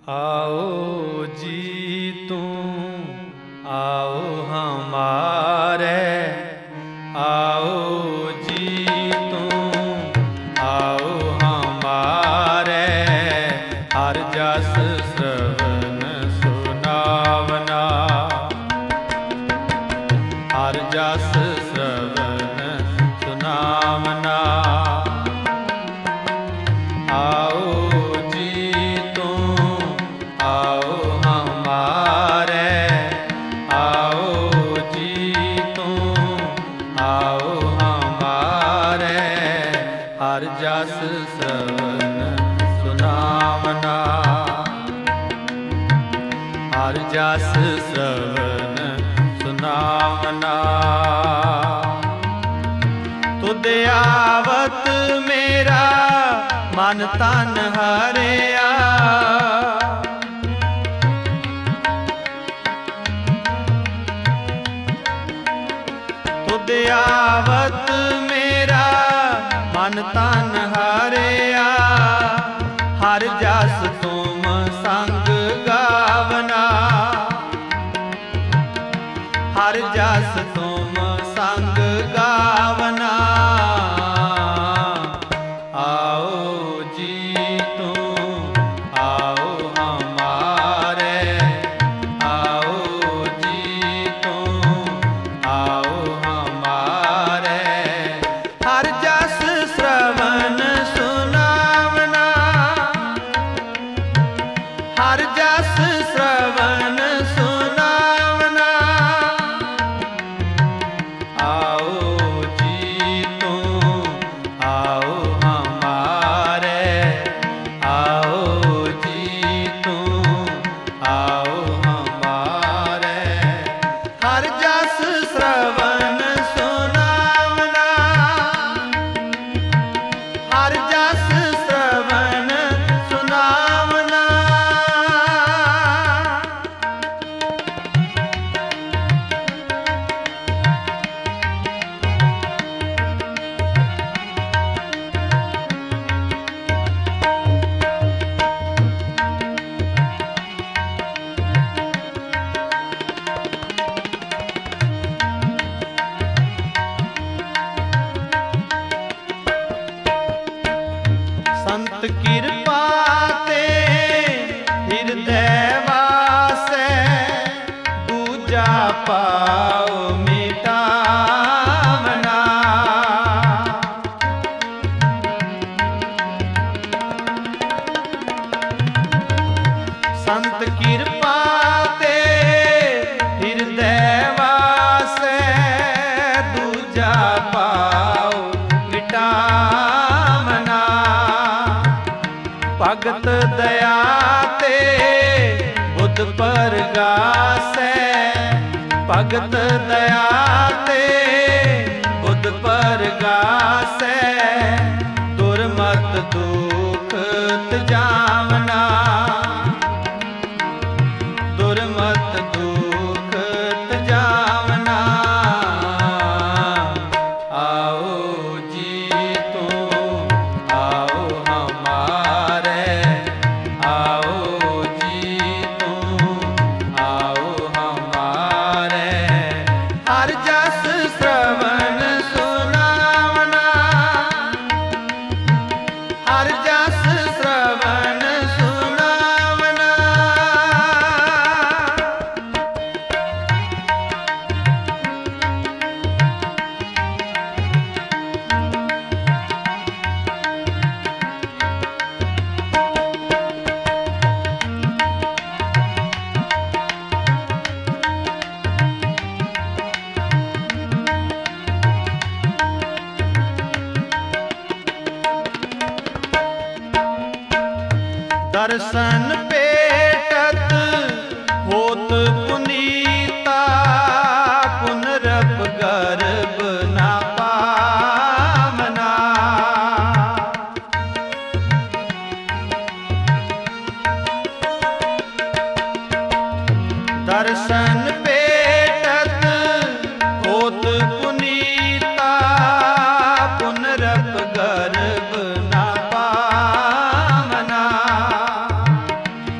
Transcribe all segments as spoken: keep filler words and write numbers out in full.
आओ जी तुम आओ हमारे, आओ जी तुम आओ हमारे, हर जस श्रवण सुनावना, हर जस श्रवण सुनावना। आओ हर जस श्रवण सुनावना, हर जस श्रवण सुनावना। तुद आवत मेरा मन तन हरिया, तुद आवत मेरा मन तन हरिया, हर जस तुम संग गावना, हर जस तुम संग गावना। आओ जी तुम आओ हमारे, आओ जी तुम आओ हमारे, हर जस श्रवण सुनावना, हर जस श्रवण सुनावना। आओ जी तुम आओ हमारे, आओ जी तुम आओ हमारे, हर जस श्रवण सुनावना, हर जस श्रवण सुनावना। संत कृपा ते हृदय वासै, दूजा पाओ मिटावना। संत कृपा ते हृदय वासै, दूजा पाओ मिटावना। भगत दया ते बुध परगासै, भगत दया ते बुध परगासै, दुर्मत दुख तजावना, दुर्मत दुख तजावना। आओ जी तुम आओ हमारे, आओ जी तुम आओ हमारे, हर जस श्रवण सुनावना, हर जस श्रवण सुनावना। दर्शन पेटत होत पुनीता, पुनरप गर्भ न पावना। दर्शन पेटत होत पुनीता, पुनरप गर्भ न पावना।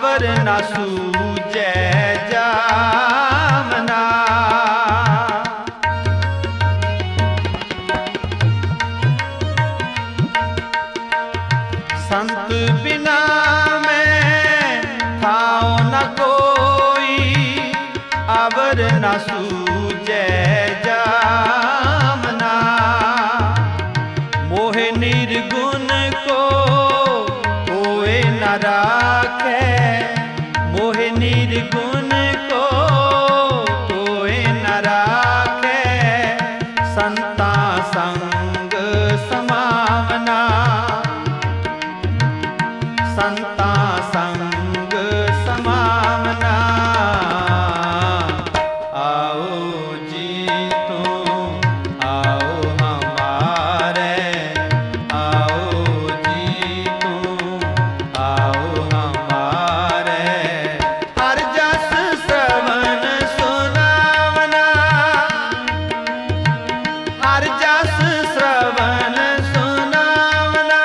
अवर न सूझै जामना। संत बिना मैं थाओ न कोई, अवर न सूझै जामना। मोहे निर्गुण को कोई न राखे, मोहे निर्गुण को कोई न राखे। संता संग समावना, संता संग समावना। आओ जी तुम आओ हमारे, आओ जी तुम आओ हमारे। हर जस श्रवण सुनावना, हर जस श्रवण सुनावना।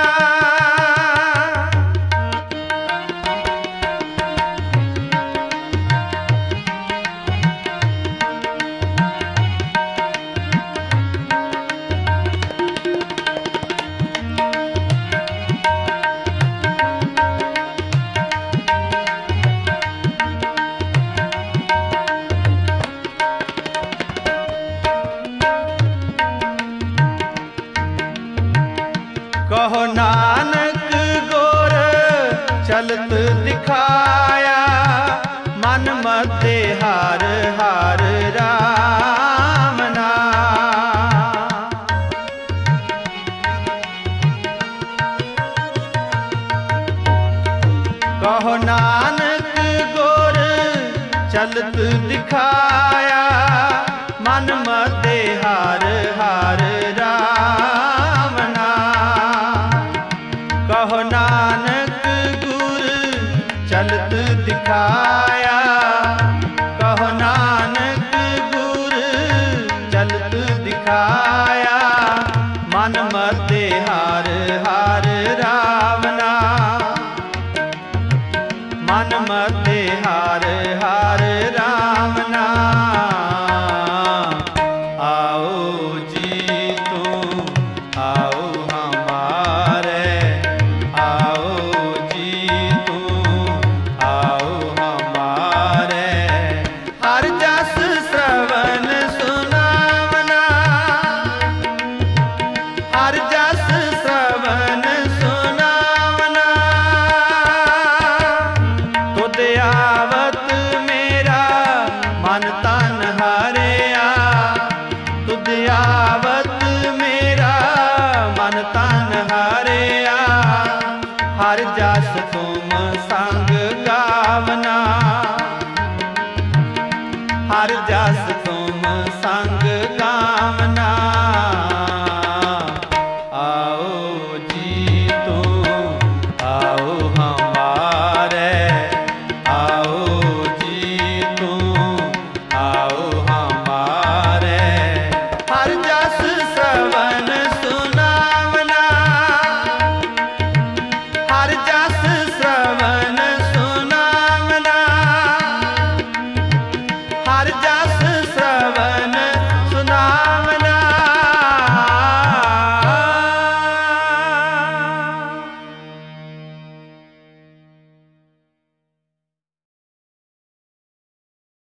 कहो नानक गोर चलत दिखाया, मन मध्य हार हार रामना। कहो नानक गोर चलत दिखाया, मन मध्य हार हार रामना। कहो नानक गुर चलत दिखाया, कहो नानक गुर चलत दिखाया। मन मध्य हार हार रावना, मन मध्य हार हार रावना। आओ जी तुम आओ हमारे, आओ जी तुम आओ हमारे। हर जस श्रवण सुनावना, हर जस श्रवण सुनावना। तुद आवत मेरा मन तन हारिया, तुद आवत मेरा मन तन हारिया। हर जस तुम संग गावना,